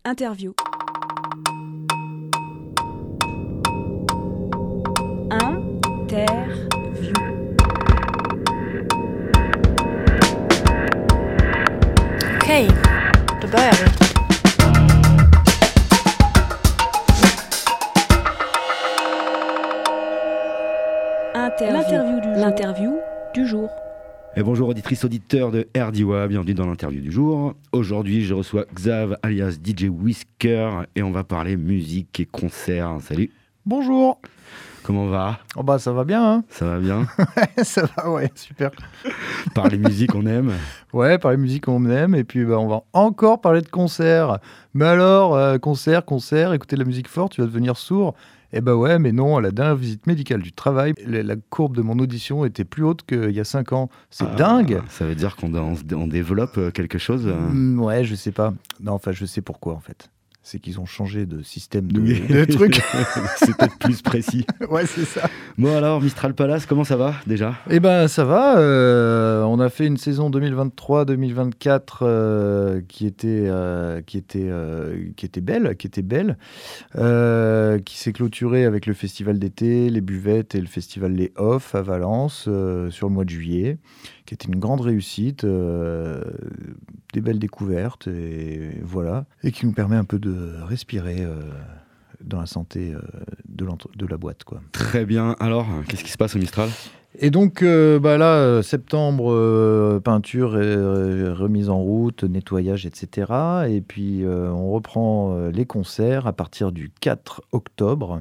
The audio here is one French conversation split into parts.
Interview. Okej, då börjar vi. L'interview du jour. Et bonjour auditrices, auditeurs de RDIWA, bienvenue dans l'interview du jour. Aujourd'hui, je reçois Xav alias DJ Whisker et on va parler musique et concerts. Salut. Bonjour. Comment va ? Oh bah ça va bien, hein. Ça va bien ? Ça va, ouais, super. Parler musique, on aime. Ouais, parler musique, on aime. Et puis on va encore parler de concerts. Mais alors, concert, écouter de la musique forte, tu vas devenir sourd. Eh ben ouais, mais non, à la dernière visite médicale du travail, la courbe de mon audition était plus haute qu'il y a 5 ans. C'est dingue. Ça veut dire qu'on développe quelque chose Ouais, je sais pas. Non, enfin, je sais pourquoi, en fait. C'est qu'ils ont changé de système de trucs. C'est peut-être plus précis. Ouais, c'est ça. Bon alors, Mistral Palace, comment ça va déjà ? Eh ben ça va. On a fait une saison 2023-2024 qui était belle, qui s'est clôturée avec le festival d'été, les buvettes et le festival Les Off à Valence sur le mois de juillet, qui était une grande réussite, des belles découvertes et voilà, et qui nous permet un peu de respirer dans la santé de la boîte, quoi. Très bien. Alors, qu'est-ce qui se passe au Mistral ? Et donc là, septembre, peinture, remise en route, nettoyage, etc. Et puis on reprend les concerts à partir du 4 octobre.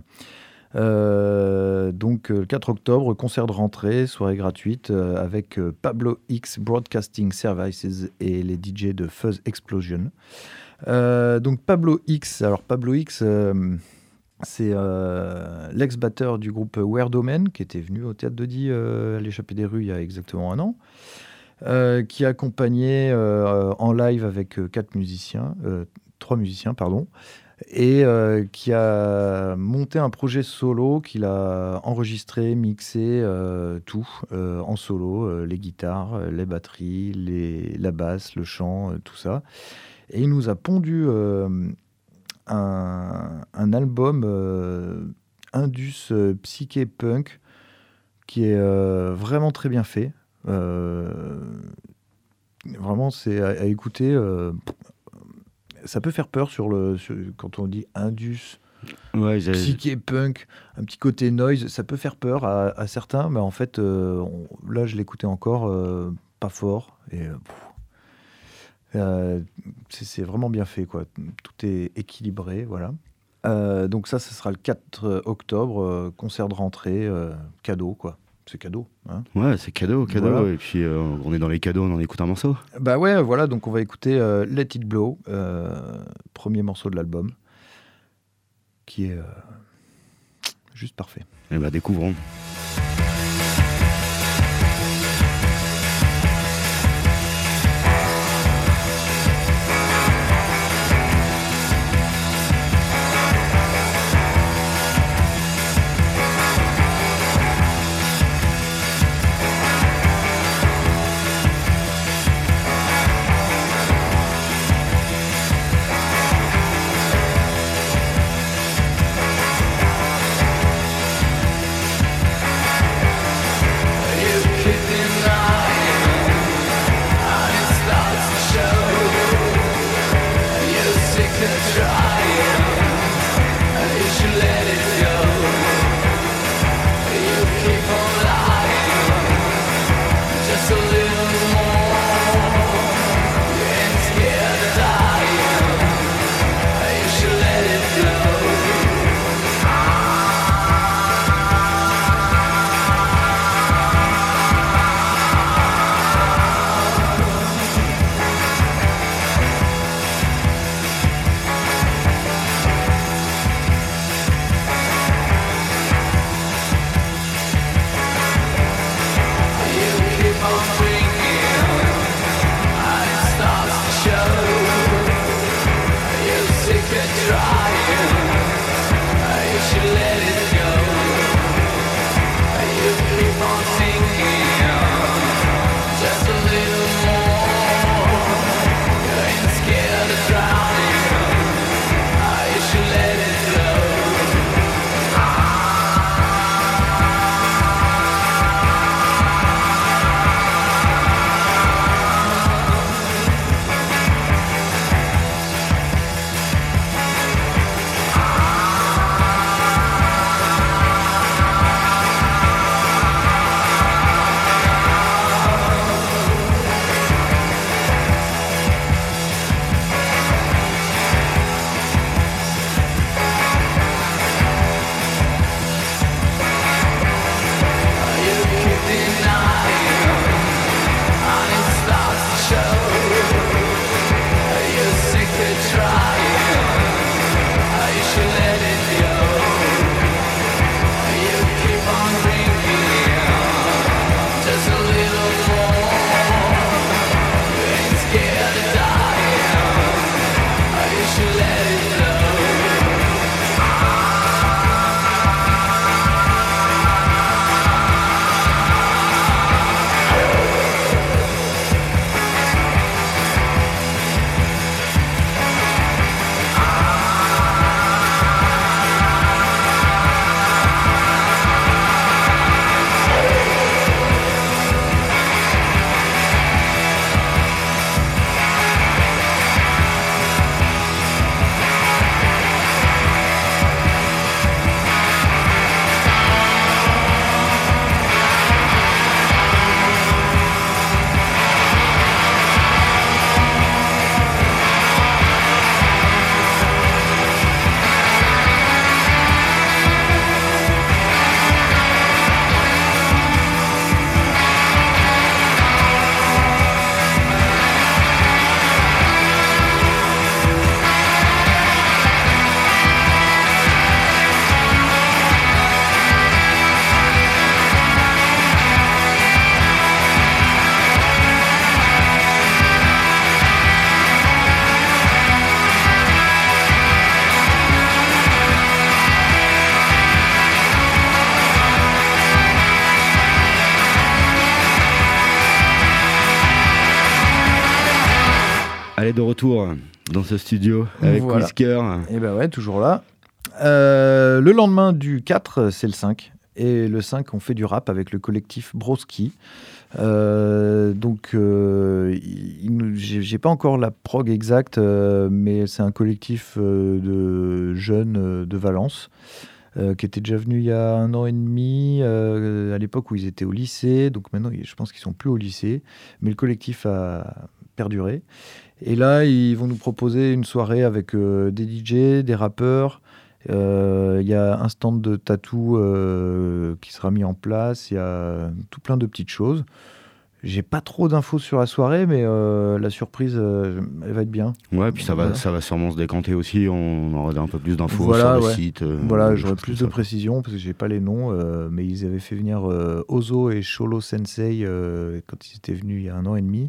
Donc le 4 octobre, concert de rentrée, soirée gratuite avec Pablo X Broadcasting Services et les DJ de Fuzz Explosion. Donc Pablo X, c'est l'ex-batteur du groupe Weird Domain qui était venu au Théâtre de Die à l'Échappée des Rues il y a exactement un an, qui a accompagné en live avec 3 musiciens, et qui a monté un projet solo qu'il a enregistré, mixé, tout en solo, les guitares, les batteries, la basse, le chant, tout ça. Et il nous a pondu un album indus psyché punk qui est vraiment très bien fait. Vraiment, c'est à écouter. Ça peut faire peur quand on dit indus, psyché punk, un petit côté noise, ça peut faire peur à certains, mais en fait, là, je l'écoutais encore pas fort, et c'est vraiment bien fait, quoi. Tout est équilibré, voilà. Donc ça sera le 4 octobre, concert de rentrée, cadeau, quoi. C'est cadeau, hein. Ouais, c'est cadeau. Voilà. Et puis, on est dans les cadeaux, on en écoute un morceau. Bah ouais, voilà, donc on va écouter Let It Blow, premier morceau de l'album, qui est juste parfait. Et bah, découvrons. de retour dans ce studio avec Voilà. Whisker. Et ben ouais, toujours là. Le lendemain du 4, c'est le 5. Et le 5, on fait du rap avec le collectif Broski. J'ai pas encore la prog exacte, mais c'est un collectif de jeunes de Valence qui était déjà venu il y a 1 an et demi, à l'époque où ils étaient au lycée. Donc maintenant, je pense qu'ils sont plus au lycée, mais le collectif a perduré. Et là, ils vont nous proposer une soirée avec des DJ, des rappeurs. Il y a un stand de tatou qui sera mis en place. Il y a tout plein de petites choses. J'ai pas trop d'infos sur la soirée, mais la surprise, elle va être bien. Ouais, puis ça Voilà. va sûrement se décanter aussi. On aura un peu plus d'infos Voilà, sur le ouais. site. Voilà, des j'aurai choses plus comme de ça. précisions parce que j'ai pas les noms, mais ils avaient fait venir Ozo et Cholo Sensei quand ils étaient venus il y a 1 an et demi.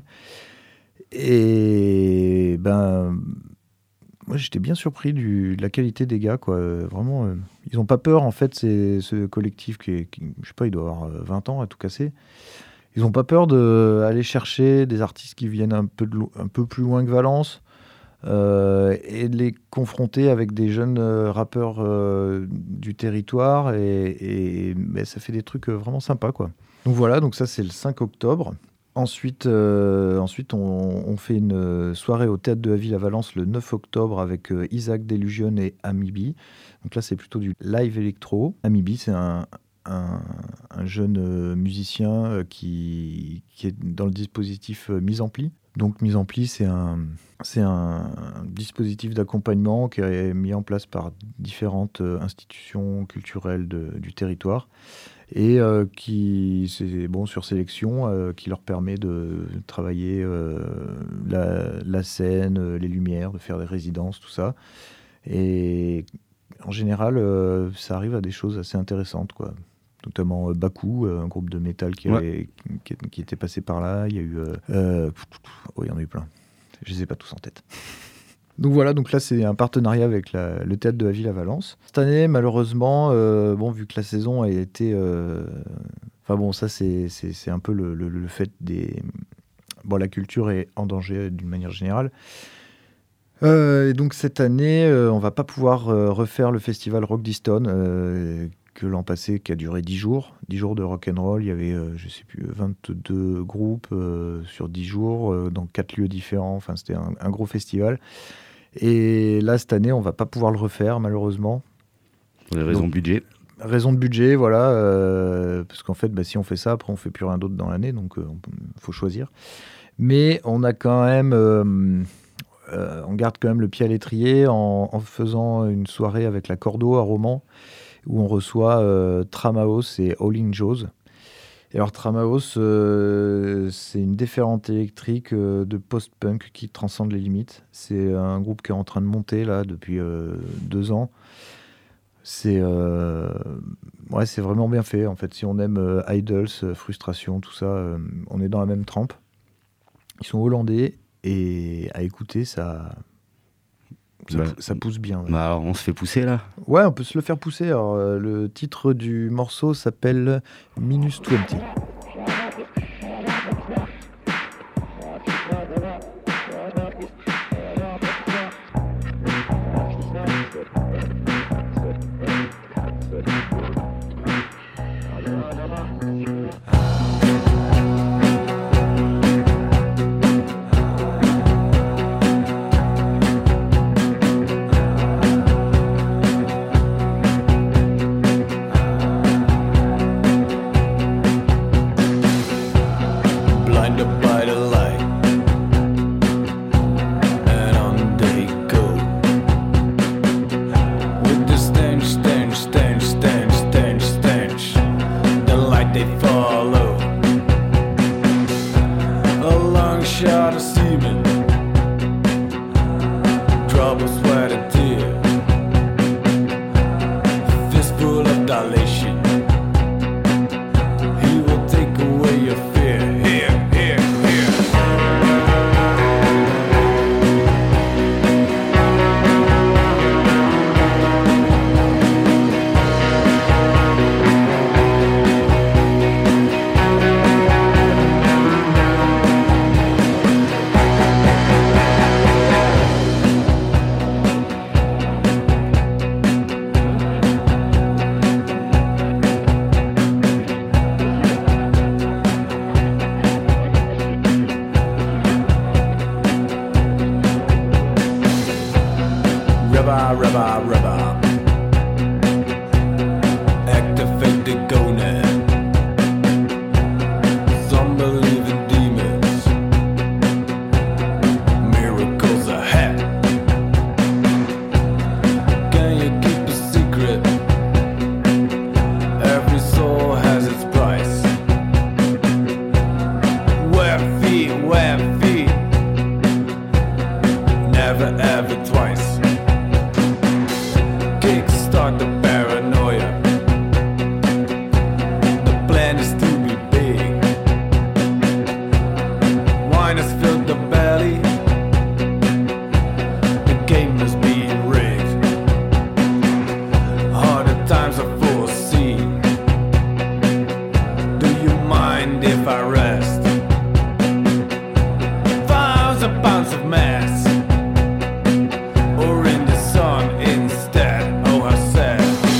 Et ben, moi j'étais bien surpris de la qualité des gars, quoi. Vraiment, ils ont pas peur en fait. C'est ce collectif qui, je sais pas, il doit avoir 20 ans à tout casser. Ils ont pas peur d'aller chercher des artistes qui viennent un peu plus loin que Valence. Et de les confronter avec des jeunes rappeurs du territoire mais ça fait des trucs vraiment sympas, quoi. Donc voilà, donc ça c'est le 5 octobre. Ensuite on fait une soirée au Théâtre de la Ville à Valence le 9 octobre avec Isaac Delusion et Amibi. Donc là c'est plutôt du live électro. Amibi c'est un jeune musicien qui est dans le dispositif Mise Ampli. Donc Mise Ampli, c'est un dispositif d'accompagnement qui est mis en place par différentes institutions culturelles du territoire et qui, c'est bon sur sélection, qui leur permet de travailler la scène, les lumières, de faire des résidences, tout ça. Et en général, ça arrive à des choses assez intéressantes, quoi. Notamment Baku, un groupe de métal qui était passé par là. Il y a eu... il y en a eu plein. Je ne les ai pas tous en tête. Donc voilà, donc là c'est un partenariat avec le Théâtre de la Ville à Valence. Cette année, malheureusement, vu que la saison a été... ça c'est un peu le fait des... Bon, la culture est en danger d'une manière générale. Et donc cette année, on ne va pas pouvoir refaire le festival Rock d'Easton, que l'an passé, qui a duré 10 jours. 10 jours de rock'n'roll, il y avait, 22 groupes sur 10 jours, dans 4 lieux différents. Enfin, c'était un gros festival. Et là, cette année, on ne va pas pouvoir le refaire, malheureusement. Pour des raisons de budget. Raison de budget, voilà. Parce qu'en fait, si on fait ça, après, on ne fait plus rien d'autre dans l'année, donc il faut choisir. Mais on a quand même... on garde quand même le pied à l'étrier en faisant une soirée avec la Cordo à Romans, où on reçoit Tramaos et All In Jaws. Et alors Tramaos, c'est une déferlante électrique de post-punk qui transcende les limites. C'est un groupe qui est en train de monter là depuis 2 ans. C'est vraiment bien fait. En fait, si on aime Idols, Frustration, tout ça, on est dans la même trempe. Ils sont hollandais et à écouter, ça pousse bien. Ouais. Bah alors, on se fait pousser là. Ouais, on peut se le faire pousser. Alors, le titre du morceau s'appelle Minus 20. rubber, rubber, rubber. Activate the gonad. Some believe in demons. Miracles ahead. Can you keep a secret? Every soul has its price. Web feet, never ever twice. Kickstart the paranoia. The plan is to be big. Wine has filled the belly. The game is being rigged. Harder times are foreseen. Do you mind if I rest? 1,000 pounds of mass. Or in the sun instead. Oh, how sad.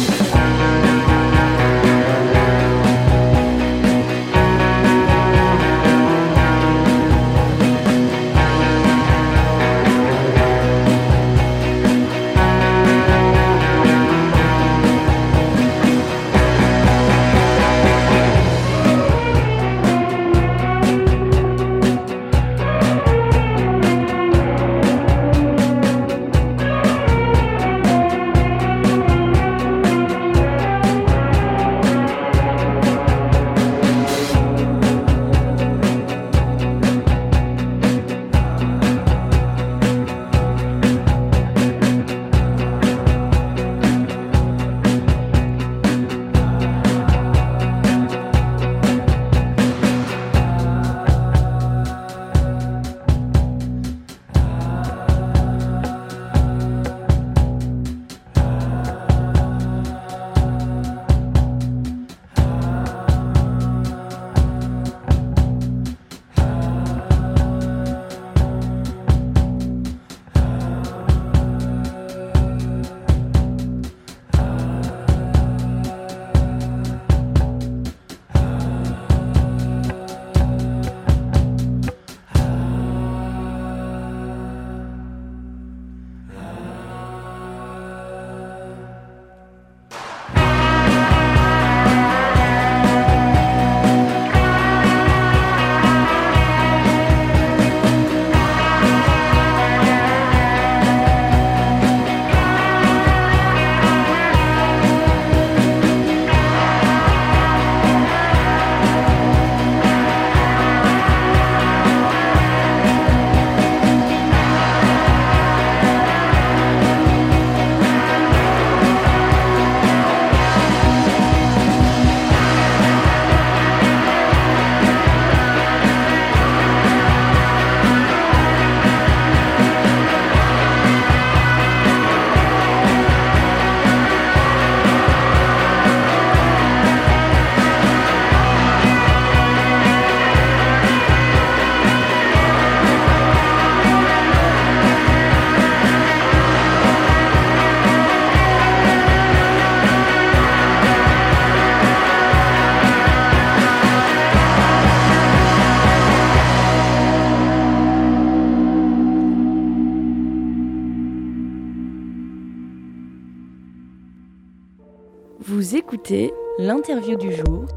Vous écoutez l'interview du jour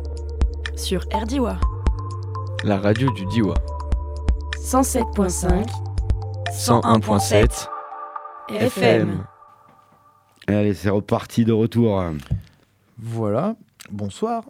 sur RDIWA. La radio du Diwa. 107.5, 101.7 FM. Allez, c'est reparti de retour. Voilà, bonsoir.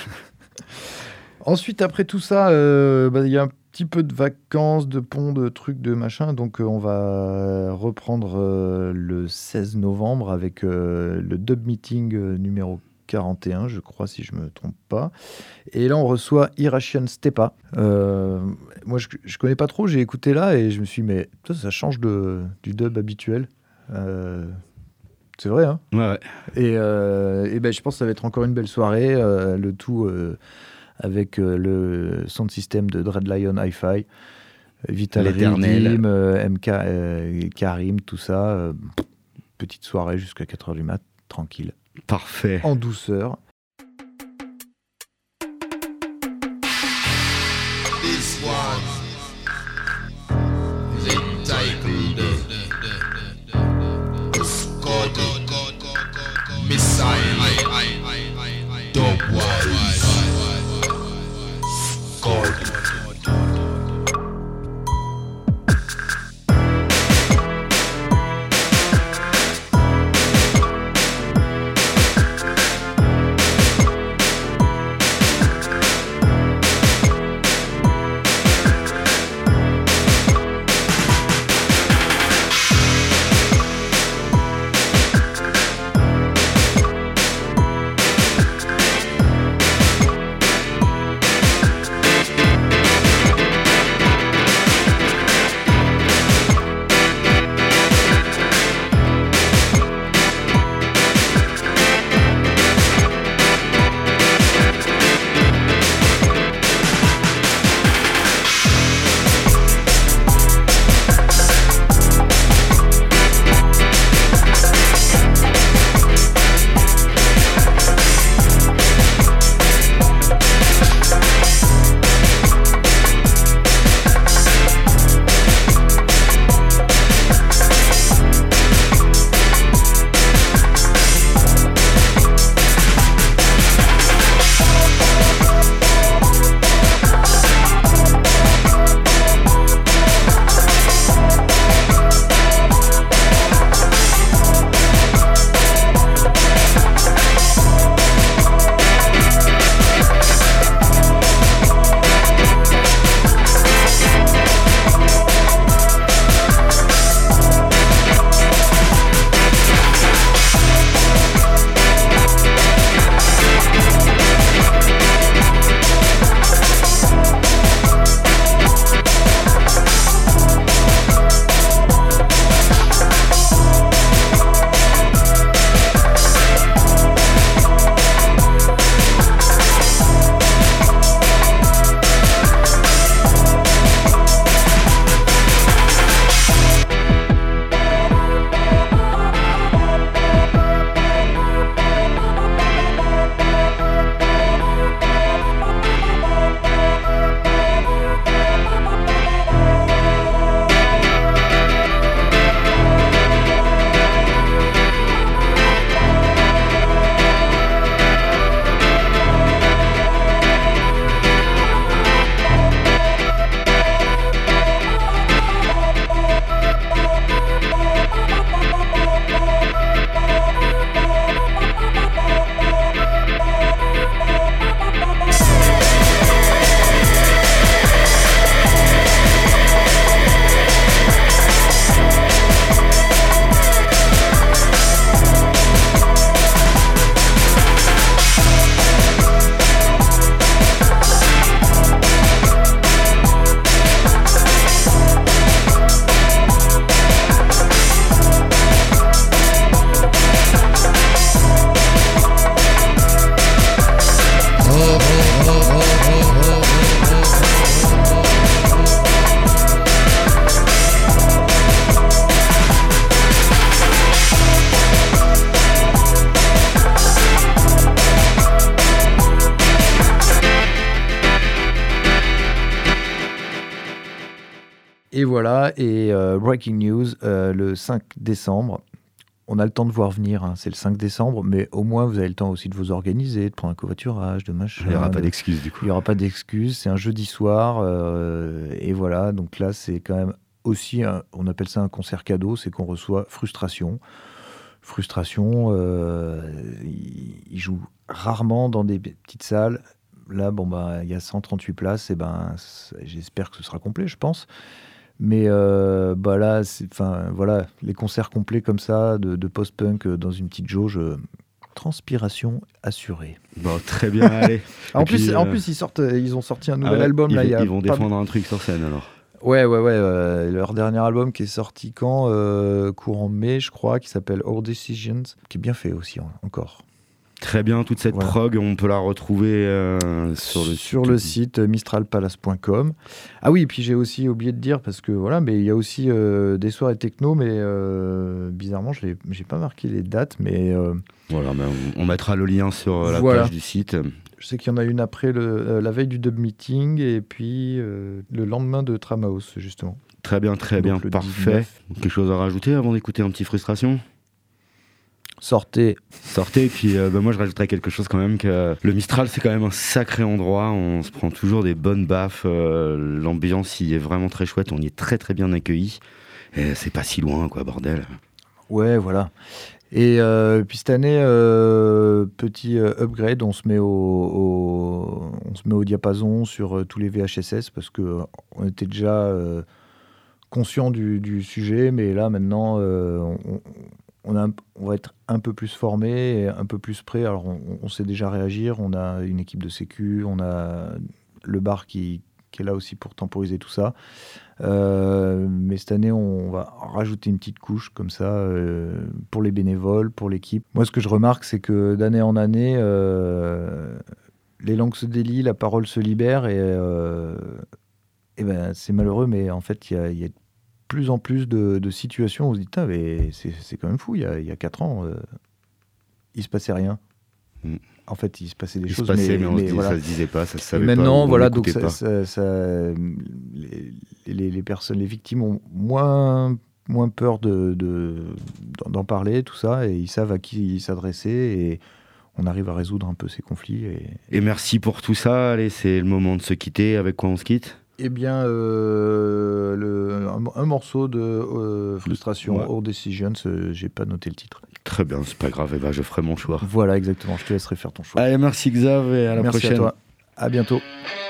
Ensuite, après tout ça, il y a un petit peu de vacances, de ponts, de trucs, de machin. Donc, on va reprendre le 16 novembre avec le Dub Meeting numéro 41, je crois, si je ne me trompe pas. Et là, on reçoit Irration Stepa. Moi, je ne connais pas trop, j'ai écouté là et je me suis dit, mais ça change du dub habituel. C'est vrai, hein ? Ouais. Et je pense que ça va être encore une belle soirée, le tout avec le sound system de Dread Lion Hi-Fi, Vital Redim, MK, Karim, tout ça. Petite soirée jusqu'à 4h du mat', tranquille. Parfait. En douceur. This one is entitled Et voilà, et breaking news, le 5 décembre, on a le temps de voir venir, hein, c'est le 5 décembre, mais au moins vous avez le temps aussi de vous organiser, de prendre un covoiturage, de machin. Il n'y aura pas d'excuses du coup. Il n'y aura pas d'excuses, c'est un jeudi soir, et voilà, donc là c'est quand même aussi, on appelle ça un concert cadeau, c'est qu'on reçoit Frustration. Frustration, il joue rarement dans des petites salles. Là, il y a 138 places, et j'espère que ce sera complet, je pense. Mais là, voilà, les concerts complets comme ça, de post-punk dans une petite jauge, transpiration assurée. Bon, très bien, allez. En plus, ils ont sorti un nouvel album. Ils vont défendre un truc sur scène alors. Ouais, leur dernier album qui est sorti courant mai, je crois, qui s'appelle Our Decisions, qui est bien fait aussi, encore. Très bien, toute cette prog, on peut la retrouver sur le site mistralpalace.com. Ah oui, et puis j'ai aussi oublié de dire, parce que voilà, mais il y a aussi des soirées techno, mais bizarrement, j'ai pas marqué les dates, mais... Voilà, on mettra le lien sur la page du site. Je sais qu'il y en a une après la veille du Dub Meeting, et puis le lendemain de Tramhouse, justement. Très bien, parfait. 19. Quelque chose à rajouter avant d'écouter un petit Frustration ? Sortez, et puis moi je rajouterais quelque chose quand même, que le Mistral c'est quand même un sacré endroit, on se prend toujours des bonnes baffes, l'ambiance y est vraiment très chouette, on y est très très bien accueillis, et c'est pas si loin quoi, bordel. Ouais, voilà. Et puis cette année, petit upgrade, on se met au diapason sur tous les VHSS, parce qu'on était déjà conscient du sujet, mais là maintenant on va être un peu plus formé et un peu plus prêt. Alors on sait déjà réagir, on a une équipe de sécu, on a le bar qui est là aussi pour temporiser tout ça. Mais cette année, on va rajouter une petite couche comme ça pour les bénévoles, pour l'équipe. Moi, ce que je remarque, c'est que d'année en année, les langues se délient, la parole se libère, et c'est malheureux, mais en fait, il y a de plus en plus de situations où on se dit « mais c'est quand même fou, il y a 4 ans, il se passpassait rien ». En fait, il se passait des choses, mais ça se disait pas, ça se savait maintenant, pas. Voilà, donc les personnes, les victimes ont moins peur d'en parler, tout ça, et ils savent à qui s'adresser, et on arrive à résoudre un peu ces conflits. Et merci pour tout ça. Allez, c'est le moment de se quitter. Avec quoi on se quitte ? Eh bien, un morceau de Frustration, Our Decisions, j'ai pas noté le titre. Très bien, c'est pas grave, je ferai mon choix. Voilà, exactement, je te laisserai faire ton choix. Allez, merci Xav, et à la prochaine. Merci à toi, à bientôt.